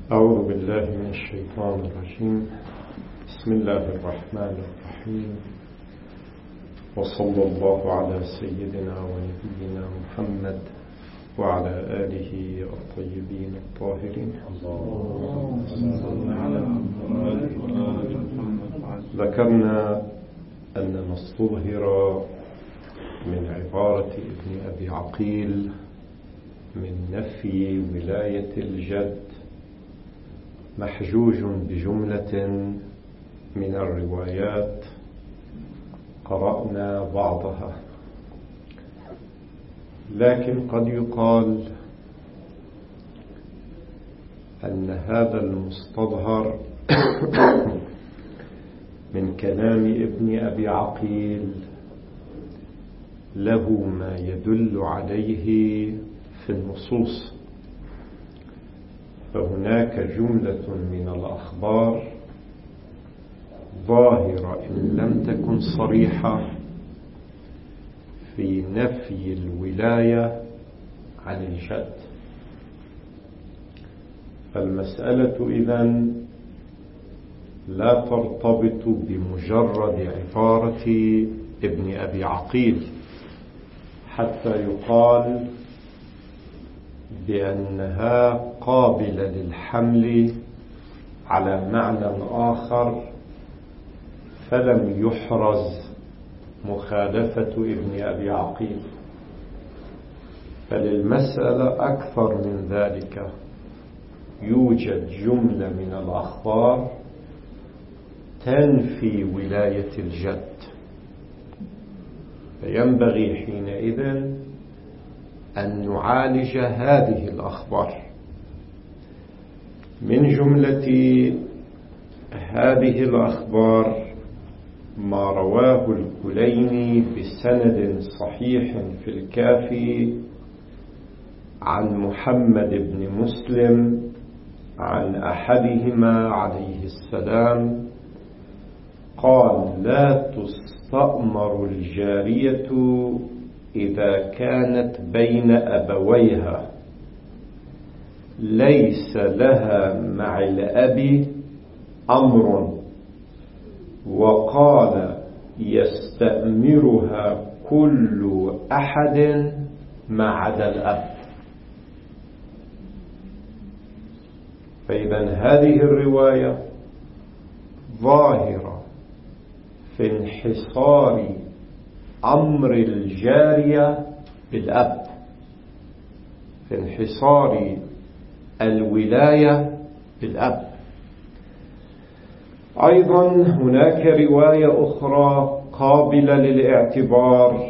أعوذ بالله من الشيطان الرجيم. بسم الله الرحمن الرحيم، وصلى الله على سيدنا ونبينا محمد وعلى آله الطيبين الطاهرين. ذكرنا أن ما استظهر من عبارة ابن أبي عقيل من نفي ولاية الجد محجوج بجملة من الروايات قرأنا بعضها، لكن قد يقال أن هذا المستظهر من كلام ابن أبي عقيل له ما يدل عليه في النصوص. فهناك جملة من الأخبار ظاهرة إن لم تكن صريحة في نفي الولاية عن الجد. فالمسألة إذن لا ترتبط بمجرد عبارة ابن أبي عقيل حتى يقال بأنها قابلة للحمل على معنى آخر، فلم يحرز مخالفة ابن أبي عقيل. فللمسألة أكثر من ذلك، يوجد جملة من الأخبار تنفي ولاية الجد، فينبغي حينئذ أن نعالج هذه الأخبار. من جملة هذه الأخبار ما رواه الكليني بسند صحيح في الكافي عن محمد بن مسلم عن أحدهما عليه السلام قال: لا تستأمر الجارية إذا كانت بين أبويها ليس لها مع الأب أمر، وقال: يستأمرها كل أحد ما عدا الأب. فإذا هذه الرواية ظاهرة في انحصار أمر الجارية بالأب، في انحصار الولاية بالأب. أيضا هناك رواية أخرى قابلة للاعتبار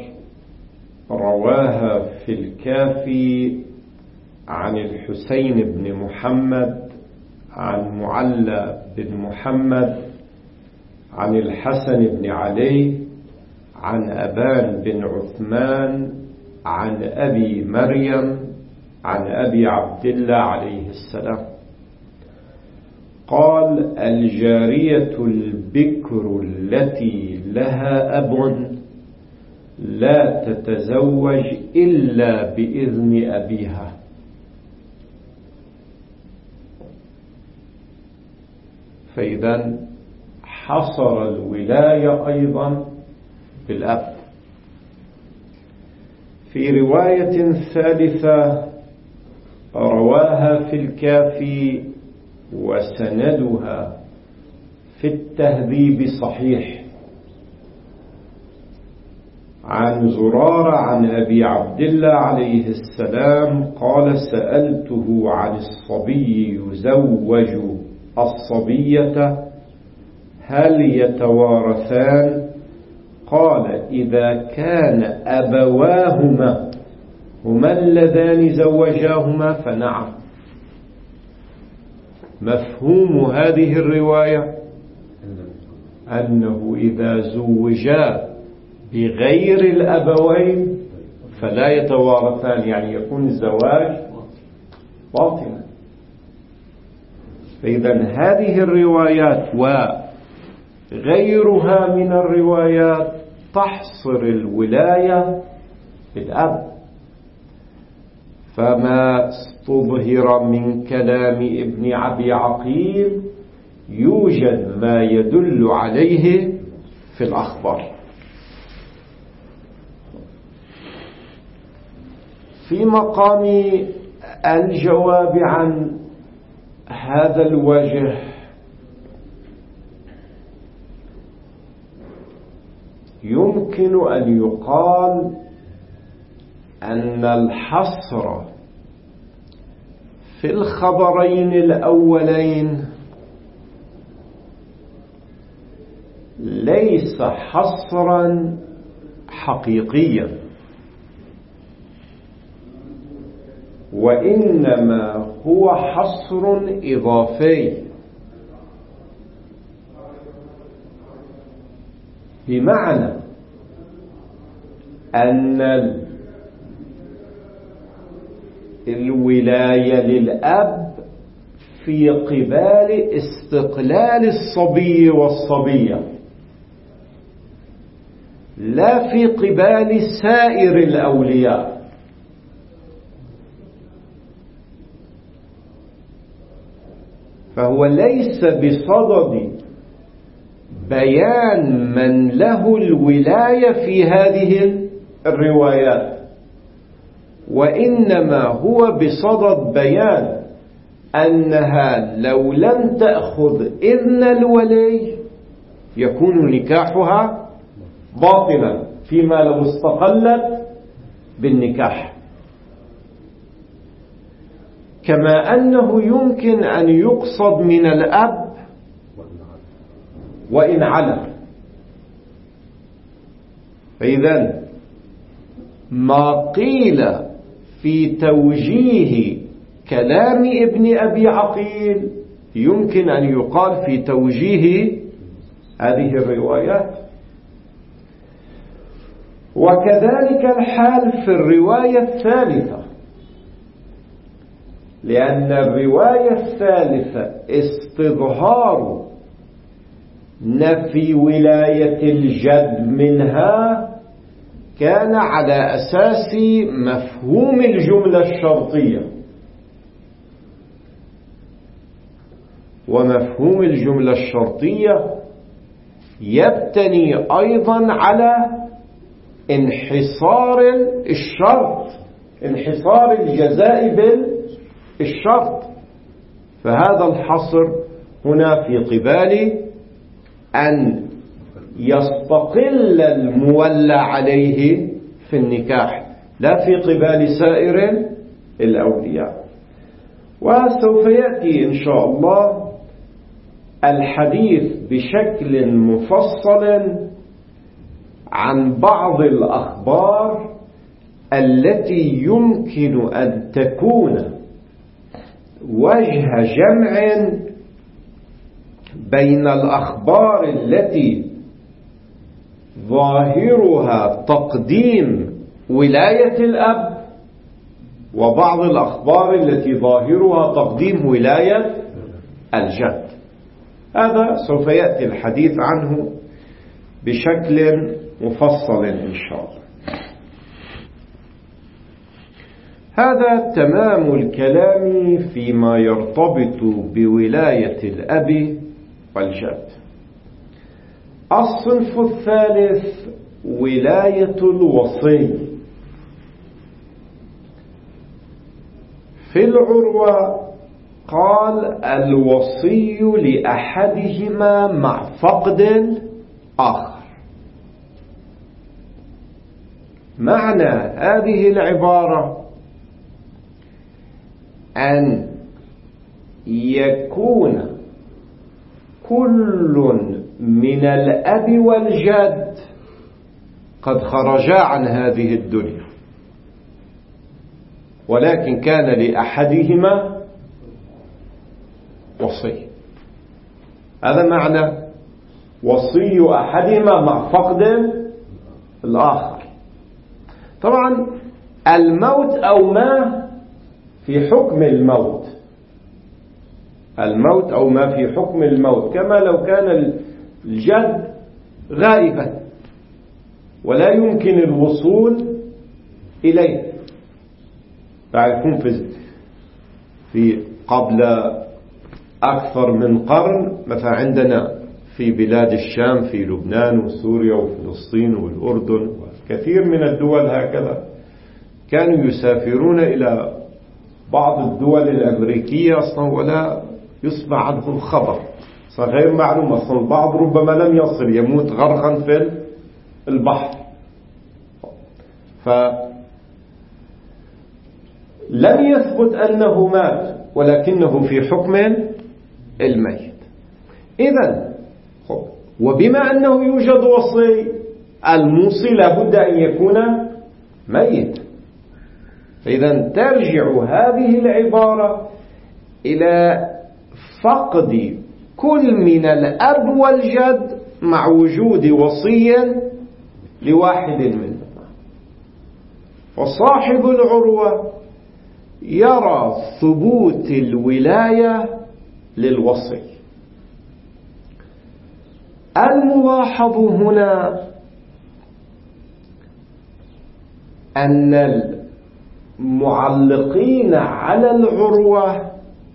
رواها في الكافي عن الحسين بن محمد عن معلى بن محمد عن الحسن بن علي عن أبان بن عثمان عن أبي مريم عن أبي عبد الله عليه السلام قال: الجارية البكر التي لها أب لا تتزوج إلا بإذن أبيها. فإذا حصر الولاية أيضا بالأب. في رواية ثالثة رواها في الكافي وسندها في التهذيب صحيح عن زرارة عن أبي عبد الله عليه السلام قال: سألته عن الصبي يزوج الصبية هل يتوارثان؟ قال: إذا كان أبواهما هما اللذان زوجاهما فنعم. مفهوم هذه الرواية أنه إذا زوجا بغير الأبوين فلا يتوارثان، يعني يكون الزواج باطلا. فإذا هذه الروايات وغيرها من الروايات تحصر الولاية بالأب. فما استظهر من كلام ابن أبي عقيل يوجد ما يدل عليه في الأخبار. في مقام الجواب عن هذا الوجه يمكن أن يقال أن الحصر في الخبرين الأولين ليس حصرا حقيقيا، وإنما هو حصر إضافي، بمعنى أن الولاية للأب في قبال استقلال الصبي والصبية، لا في قبال سائر الأولياء. فهو ليس بصدد بيان من له الولاية في هذه الروايات، وإنما هو بصدد بيان أنها لو لم تأخذ إذن الولي يكون نكاحها باطلا، فيما لو استقلت بالنكاح. كما أنه يمكن أن يقصد من الأب وإن علم. فإذن ما قيل في توجيه كلام ابن أبي عقيل يمكن أن يقال في توجيه هذه الروايات. وكذلك الحال في الرواية الثالثة، لأن الرواية الثالثة استظهار نفي ولاية الجد منها كان على أساس مفهوم الجملة الشرطية، ومفهوم الجملة الشرطية يبتني أيضا على انحصار الشرط، انحصار الجزاء بالشرط. فهذا الحصر هنا في قبال أن يستقل المولى عليه في النكاح، لا في قبال سائر الأولياء. وسوف يأتي إن شاء الله الحديث بشكل مفصل عن بعض الأخبار التي يمكن أن تكون وجه جمع بين الأخبار التي ظاهرها تقديم ولاية الأب وبعض الأخبار التي ظاهرها تقديم ولاية الجد. هذا سوف يأتي الحديث عنه بشكل مفصل إن شاء الله. هذا تمام الكلام فيما يرتبط بولاية الأب والجد. الصنف الثالث ولاية الوصي. في العروة قال الوصي لأحدهما مع فقد آخر. معنى هذه العبارة أن يكون كل من الأب والجد قد خرجا عن هذه الدنيا، ولكن كان لأحدهما وصي. هذا معنى وصي أحدهما مع فقد الآخر. طبعا الموت أو ما في حكم الموت، الموت أو ما في حكم الموت، كما لو كان الجد غائبا ولا يمكن الوصول إليه، تعرفون في قبل أكثر من قرن مثلا عندنا في بلاد الشام في لبنان وسوريا وفلسطين والأردن كثير من الدول هكذا كانوا يسافرون إلى بعض الدول الأمريكية أصلا ولا يسمع عنهم خبر، غير معلوم أصلا. البعض ربما لم يصل، يموت غرقا في البحر. فلم يثبت أنه مات ولكنه في حكم الميت. إذن وبما أنه يوجد وصي، الموصي لابد أن يكون ميت. فإذا ترجع هذه العبارة إلى فقد كل من الأب والجد مع وجود وصي لواحد منهما. فصاحب العروة يرى ثبوت الولاية للوصي. الملاحظ هنا أن المعلقين على العروة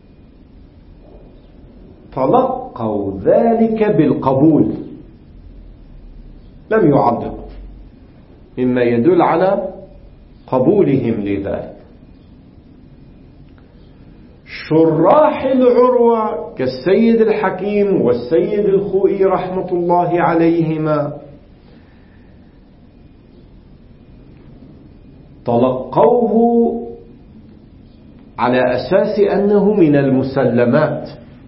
تلقوا ذلك بالقبول، لم يعلقوا، مما يدل على قبولهم لذلك. شراح العروة كالسيد الحكيم والسيد الخوئي رحمة الله عليهما تلقوه على أساس أنه من المسلمات،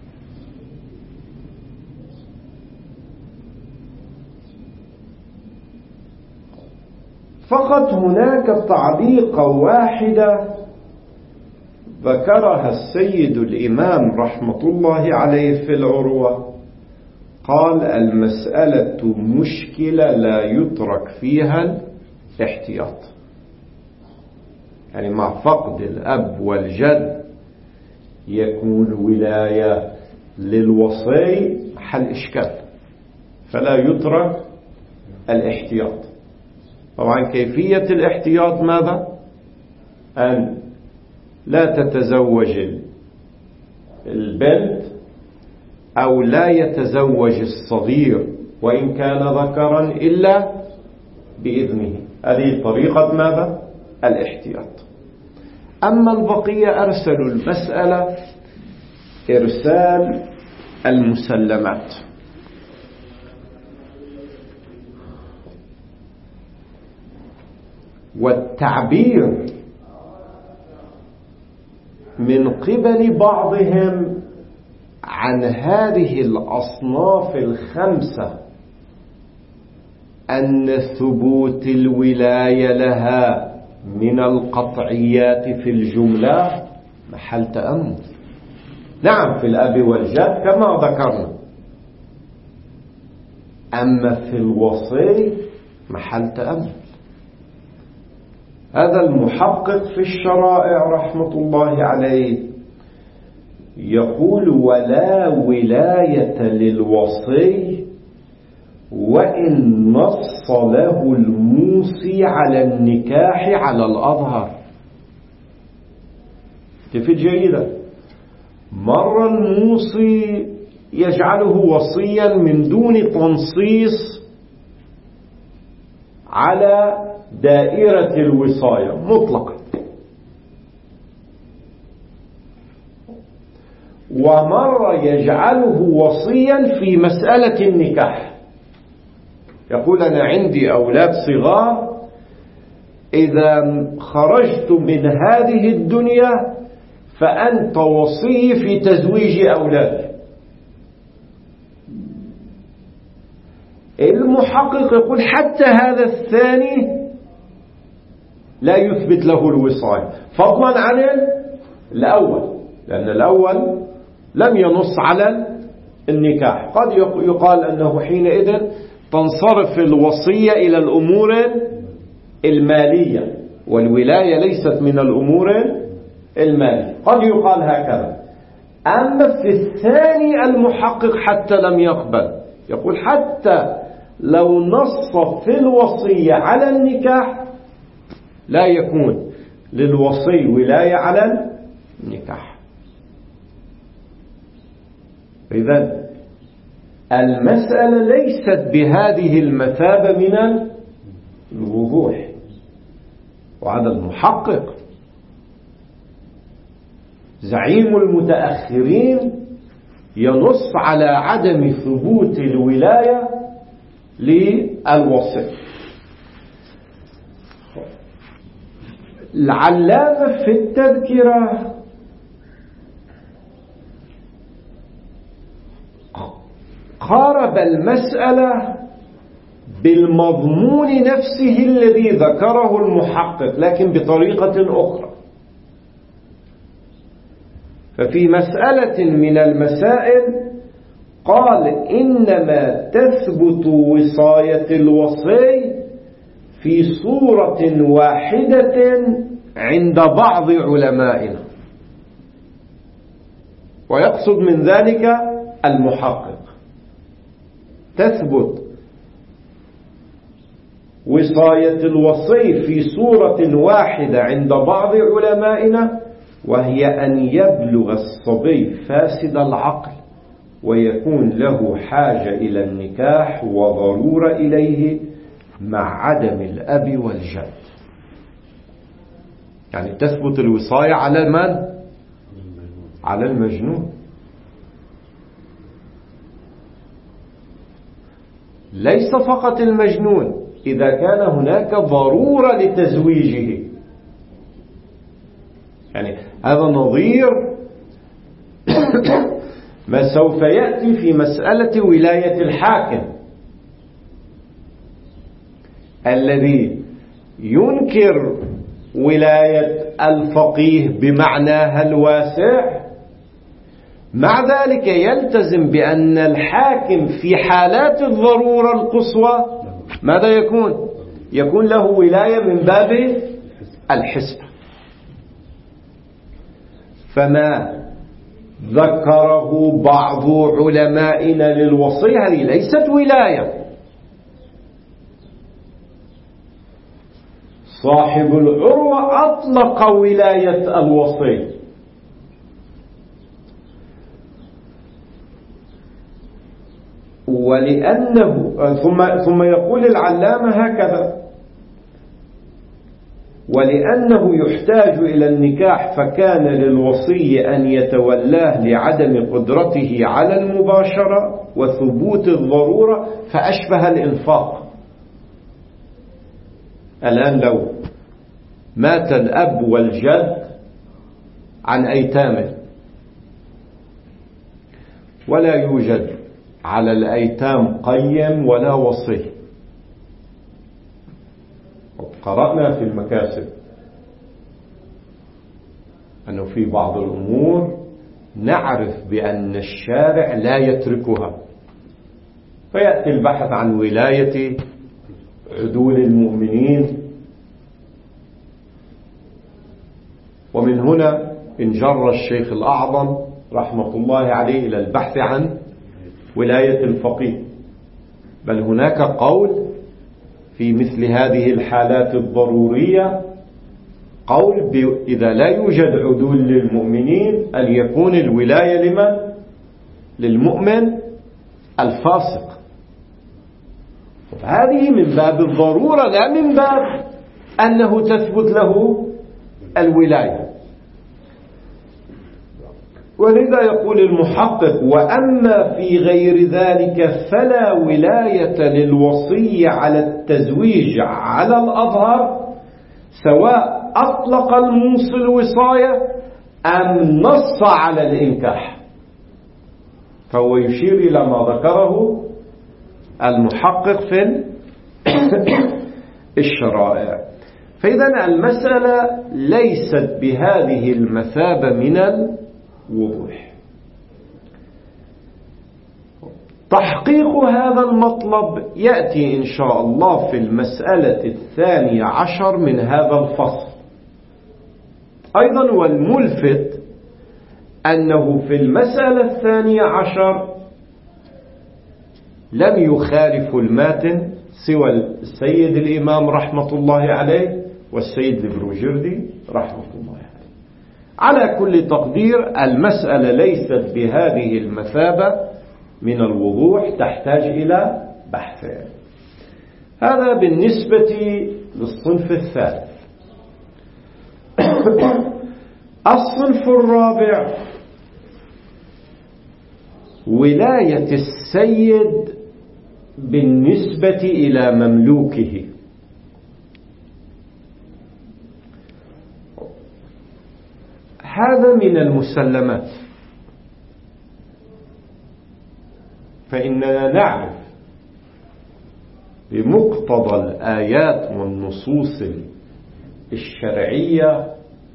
فقط هناك تعليقة واحدة ذكرها السيد الإمام رحمة الله عليه في العروة، قال: المسألة مشكلة لا يترك فيها الاحتياط. يعني مع فقد الأب والجد يكون ولاية للوصي حل إشكال، فلا يترك الاحتياط. طبعا كيفية الاحتياط ماذا؟ أن لا تتزوج البنت أو لا يتزوج الصغير وإن كان ذكرا إلا بإذنه. هذه طريقة ماذا؟ الاحتياط. أما البقية أرسلوا المسألة إرسال المسلمات. والتعبير من قبل بعضهم عن هذه الأصناف الخمسة أن ثبوت الولاية لها من القطعيات في الجملة محل تأمل. نعم في الأب والجد كما ذكرنا، أما في الوصي محل تأمل. هذا المحقق في الشرائع رحمة الله عليه يقول: ولا ولاية للوصي وإن نص له الموصي على النكاح على الأظهر. كيف جيدة؟ مرة الموصي يجعله وصيا من دون تنصيص على دائرة الوصاية مطلقا، ومرة يجعله وصيا في مسألة النكاح، يقول: أنا عندي أولاد صغار، إذا خرجت من هذه الدنيا فأنت وصي في تزويج أولادي. المحقق يقول حتى هذا الثاني لا يثبت له الوصاية، فضلا عن الأول، لأن الأول لم ينص على النكاح. قد يقال أنه حينئذ تنصرف الوصية إلى الأمور المالية، والولاية ليست من الأمور المالية، قد يقال هكذا. أما في الثاني المحقق حتى لم يقبل، يقول حتى لو نص في الوصية على النكاح لا يكون، للوصي ولاية على النكاح. إذن المسألة ليست بهذه المثابة من الوضوح. وهذا المحقق زعيم المتأخرين ينص على عدم ثبوت الولاية للوصي. العلامة في التذكرة قارب المسألة بالمضمون نفسه الذي ذكره المحقق، لكن بطريقة أخرى. ففي مسألة من المسائل قال إنما تثبت وصاية الوصي في صورة واحدة عند بعض علمائنا، ويقصد من ذلك المحقق. تثبت وصاية الوصي في صورة واحدة عند بعض علمائنا، وهي أن يبلغ الصبي فاسد العقل ويكون له حاجة إلى النكاح وضرورة إليه مع عدم الأب والجد. يعني تثبت الوصاية على من؟ على المجنون. ليس فقط المجنون، إذا كان هناك ضرورة لتزويجه. يعني هذا نظير ما سوف يأتي في مسألة ولاية الحاكم الذي ينكر ولاية الفقيه بمعناها الواسع، مع ذلك يلتزم بأن الحاكم في حالات الضرورة القصوى ماذا يكون؟ يكون له ولاية من باب الحسبة. فما ذكره بعض علمائنا للوصي هذه ليست ولاية. صاحب العروة أطلق ولاية الوصي، ولأنه ثم يقول العلامة هكذا: ولأنه يحتاج إلى النكاح فكان للوصي أن يتولاه لعدم قدرته على المباشرة وثبوت الضرورة، فأشبه الإنفاق. الآن لو مات الأب والجد عن أيتام ولا يوجد على الأيتام قيم ولا وصي، قرأنا في المكاسب أنه في بعض الأمور نعرف بأن الشارع لا يتركها، فيأتي البحث عن ولاية عدول المؤمنين، ومن هنا انجر الشيخ الأعظم رحمة الله عليه إلى البحث عن ولاية الفقيه. بل هناك قول في مثل هذه الحالات الضرورية، قول إذا لا يوجد عدول للمؤمنين أن يكون الولاية لمن؟ للمؤمن الفاسق. هذه من باب الضرورة لا من باب أنه تثبت له الولاية. ولذا يقول المحقق: وأما في غير ذلك فلا ولاية للوصي على التزويج على الأظهر، سواء أطلق الموصي الوصاية أم نص على الإنكاح. فهو يشير إلى ما ذكره المحقق في الشرائع. فإذا المسألة ليست بهذه المثابة من الوضوح. تحقيق هذا المطلب يأتي إن شاء الله في المسألة 12 من هذا الفصل. أيضا والملفت أنه في المسألة 12 لم يخالف الماتن سوى السيد الإمام رحمة الله عليه والسيد البروجردي رحمة الله على كل تقدير. المسألة ليست بهذه المثابة من الوضوح، تحتاج إلى بحث. هذا بالنسبة للصنف الثالث. الصنف الرابع ولاية السيد بالنسبة إلى مملوكه. هذا من المسلمات، فإننا نعرف بمقتضى الآيات والنصوص الشرعية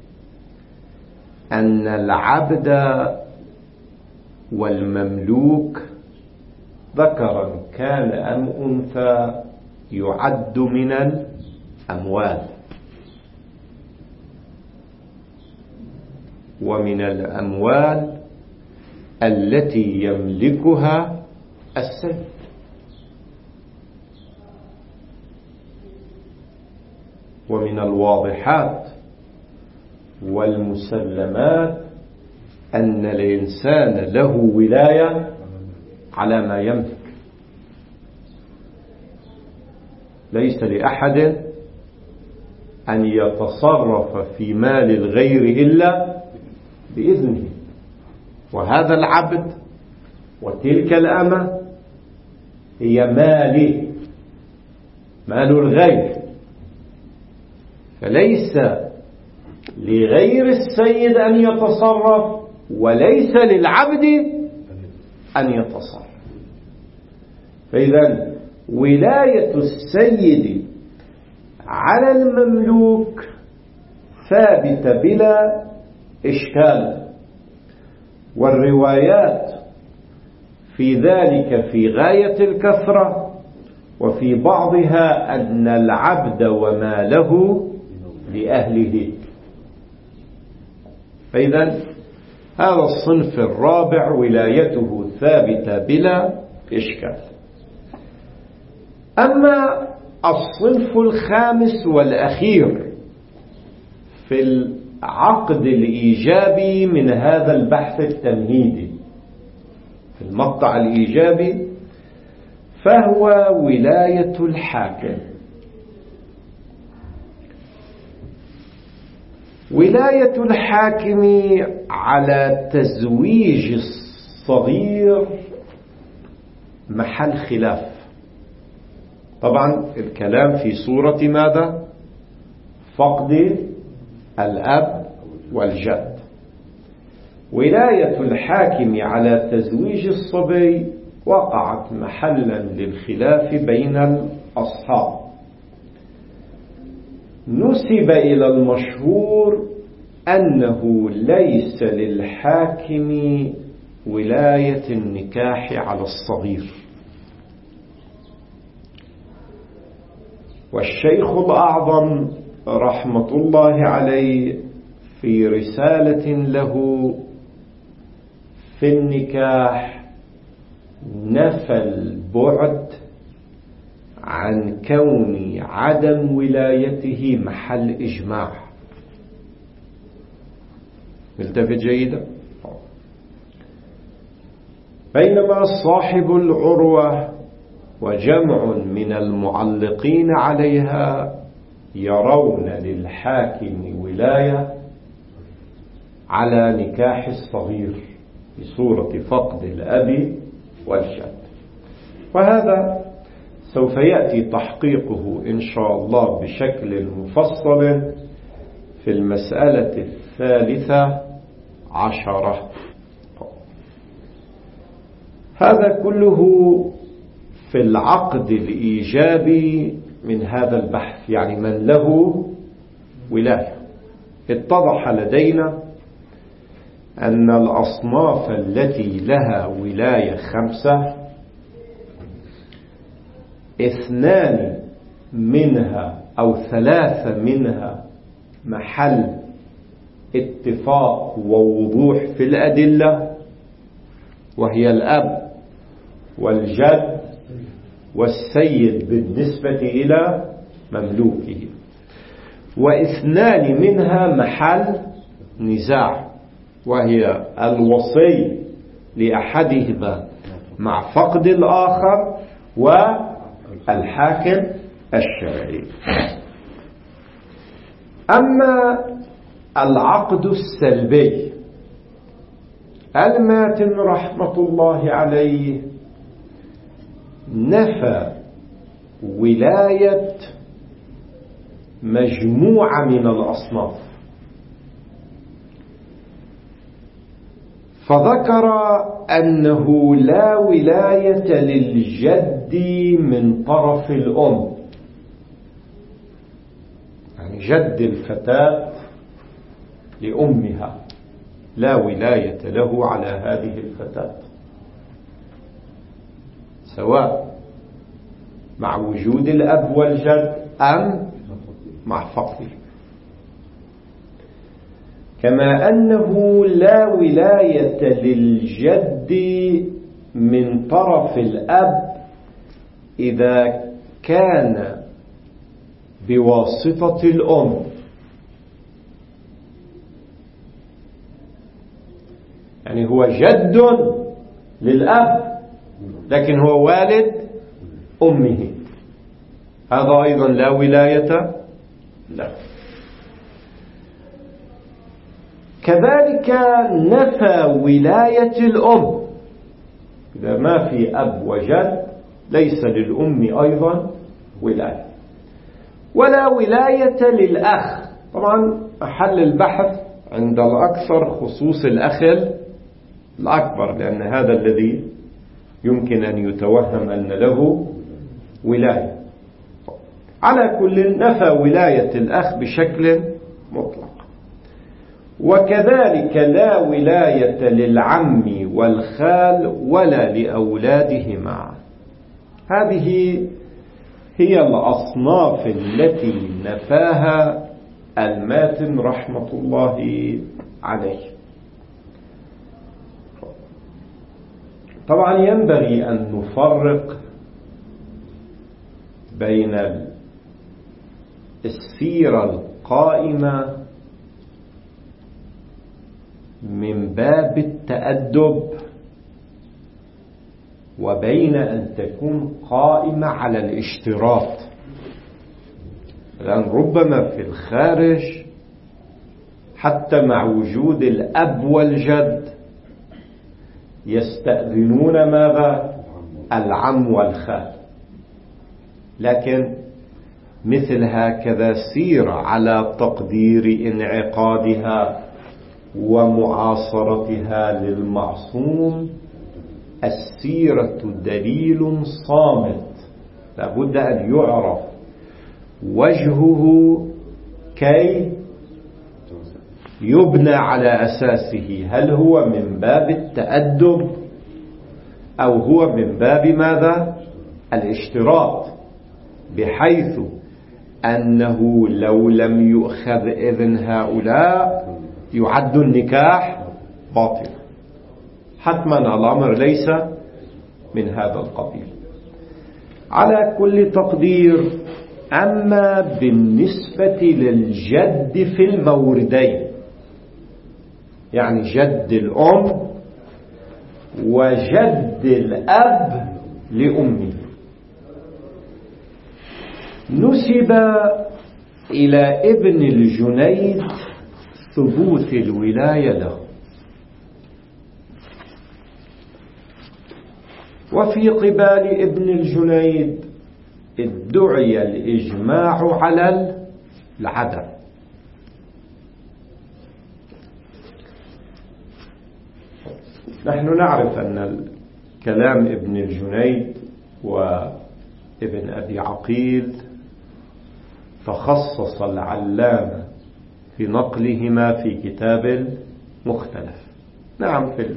أن العبد والمملوك ذكرا كان أم أنثى يعد من الأموال، ومن الأموال التي يملكها السيد. ومن الواضحات والمسلمات أن الإنسان له ولاية على ما يملك. ليس لأحد أن يتصرف في مال الغير إلا بإذنه. وهذا العبد وتلك الأمة هي مالي، مال الغير، فليس لغير السيد أن يتصرف، وليس للعبد أن يتصرف. فإذا ولاية السيد على المملوك ثابتة بلا إشكال، والروايات في ذلك في غاية الكثرة، وفي بعضها أن العبد وماله لأهله. فإذا هذا الصنف الرابع ولايته ثابتة بلا إشكال. أما الصنف الخامس والأخير في العقد الإيجابي من هذا البحث التمهيدي، في المقطع الإيجابي، فهو ولاية الحاكم. ولاية الحاكم على تزويج الصغير محل خلاف. طبعا الكلام في صورة ماذا؟ فقد الأب والجد. ولاية الحاكم على تزويج الصبي وقعت محلا للخلاف بين الأصحاب. نسب إلى المشهور أنه ليس للحاكم ولاية النكاح على الصغير، والشيخ الأعظم رحمة الله عليه في رسالة له في النكاح نفى البعد عن كون عدم ولايته محل إجماع. ملتفت جيدا. بينما صاحب العروة وجمع من المعلقين عليها يرون للحاكم ولاية على نكاح الصغير بصورة فقد الأب والجد. وهذا سوف يأتي تحقيقه إن شاء الله بشكل مفصل في المسألة 13. هذا كله في العقد الإيجابي من هذا البحث، يعني من له ولاية. اتضح لدينا أن الأصناف التي لها ولاية 5، 2 منها أو 3 منها محل اتفاق ووضوح في الأدلة، وهي الأب والجد والسيد بالنسبة إلى مملوكه. واثنان منها محل نزاع، وهي الوصي لأحدهما مع فقد الآخر والحاكم الشرعي. أما العقد السلبي، الماتن رحمة الله عليه نفى ولاية مجموعة من الأصناف، فذكر أنه لا ولاية للجد من طرف الأم، يعني جد الفتاة لأمها لا ولاية له على هذه الفتاة، سواء مع وجود الأب والجد أم مع فقده. كما أنه لا ولاية للجد من طرف الأب إذا كان بواسطة الأم، يعني هو جد للأب لكن هو والد أمه، هذا أيضا لا ولاية له. كذلك نفى ولاية الأم، إذا ما في أب وجد ليس للأم أيضا ولاية، ولا ولاية للأخ. طبعا أحل البحث عند الأكثر خصوص الأخ الأكبر، لأن هذا الذي يمكن أن يتوهم أن له ولاية. على كل نفى ولاية الأخ بشكل مطلق. وكذلك لا ولاية للعم والخال ولا لأولادهما. هذه هي الأصناف التي نفاها الماتن رحمة الله عليه. طبعا ينبغي أن نفرق بين السيرة القائمة من باب التأدب وبين أن تكون قائمة على الاشتراط. لأن ربما في الخارج حتى مع وجود الأب والجد يستأذنون ماذا؟ العم والخال، لكن مثل هكذا سيرة على تقدير انعقادها ومعاصرتها للمعصوم، السيرة دليل صامت لابد أن يعرف وجهه كي يبنى على أساسه، هل هو من باب التأدب أو هو من باب ماذا؟ الاشتراط، بحيث أنه لو لم يؤخذ إذن هؤلاء يعد النكاح باطل. حتما الأمر ليس من هذا القبيل. على كل تقدير، أما بالنسبة للجد في الموردين، يعني جد الأم وجد الأب لأمه، نسب إلى ابن الجنيد ثبوت الولاية له، وفي قبال ابن الجنيد ادعي الإجماع على العدم. نحن نعرف أن كلام ابن الجنيد وابن أبي عقيل تخصص العلامة في نقلهما في كتاب مختلف. نعم، في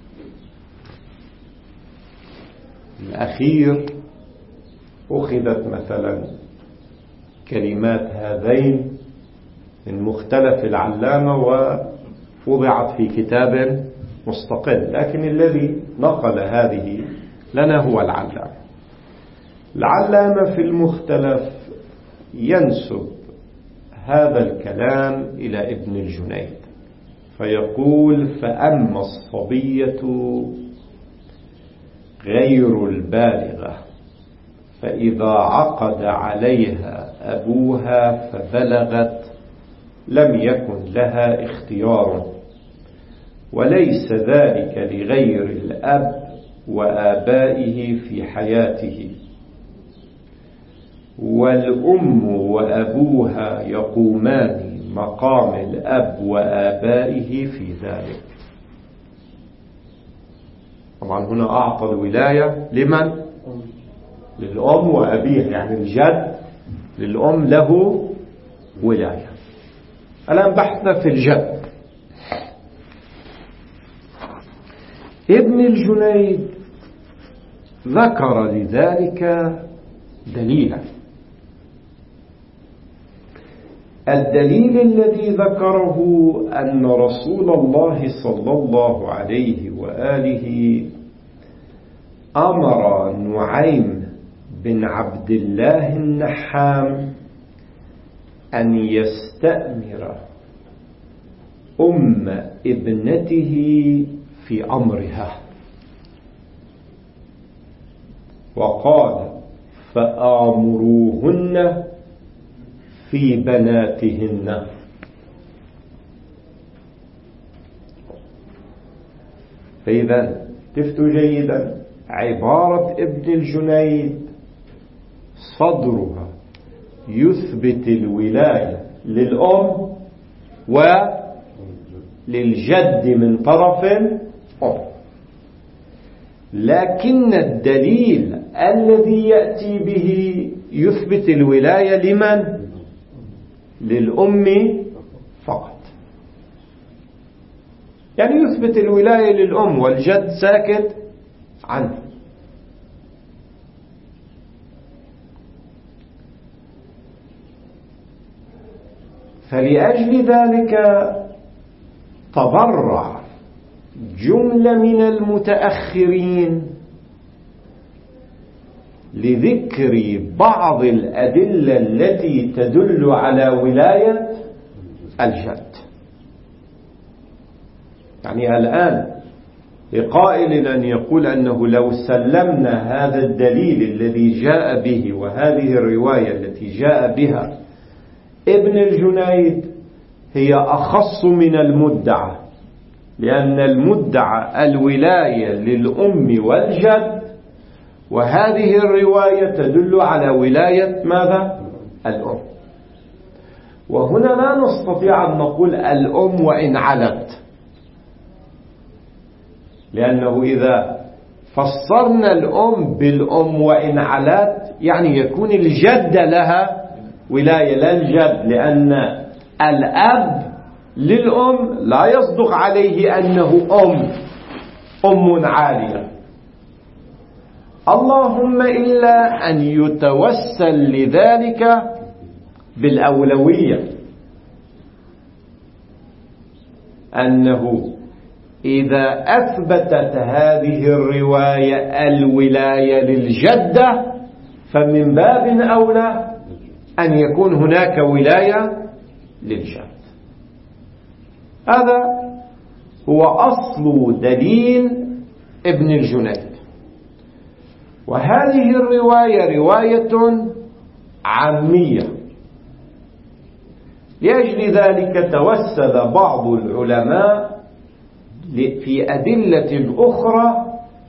الأخير أخذت مثلا كلمات هذين من مختلف العلامة ووضعت في كتاب مستقل، لكن الذي نقل هذه لنا هو العلامة في المختلف ينسب هذا الكلام إلى ابن الجنيد فيقول: فأما الصبية غير البالغة فإذا عقد عليها أبوها فبلغت لم يكن لها اختيار، وليس ذلك لغير الأب وآبائه في حياته، والأم وأبوها يقومان مقام الأب وآبائه في ذلك. طبعا هنا أعطى الولاية لمن؟ للأم وأبيها، يعني الجد للأم له ولاية. الآن بحثنا في الجد. ابن الجنيد ذكر لذلك دليلا. الدليل الذي ذكره أن رسول الله صلى الله عليه وآله أمر نعيم بن عبد الله النحام أن يستأمر أم ابنته في أمرها، وقال: فآمروهن في بناتهن. فإذا تفتوا جيدا، عبارة ابن الجنيد صدرها يثبت الولاية للأم وللجد من طرف أم، لكن الدليل الذي يأتي به يثبت الولاية لمن؟ للأم فقط. يعني يثبت الولاية للأم والجد ساكت عنه. فلأجل ذلك تبرع جملة من المتأخرين لذكر بعض الأدلة التي تدل على ولاية الجد. يعني الآن لقائل أن يقول أنه لو سلمنا هذا الدليل الذي جاء به وهذه الرواية التي جاء بها ابن الجنيد هي أخص من المدعى، لأن المدعى الولاية للأم والجد، وهذه الرواية تدل على ولاية ماذا؟ الأم. وهنا لا نستطيع أن نقول الأم وإن علت، لأنه إذا فسرنا الأم بالأم وإن علت يعني يكون الجد لها ولاية لا الجد، لأن الأب للأم لا يصدق عليه أنه أم عالية، اللهم إلا أن يتوسل لذلك بالأولوية، أنه إذا أثبتت هذه الرواية الولاية للجدة فمن باب أولى أن يكون هناك ولاية للجد. هذا هو أصل دليل ابن الجنيد. وهذه الرواية رواية عامية، لأجل ذلك توسل بعض العلماء في أدلة أخرى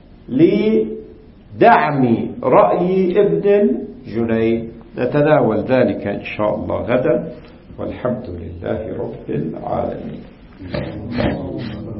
لدعم رأي ابن الجنيد. نتناول ذلك إن شاء الله غدا، والحمد لله رب العالمين.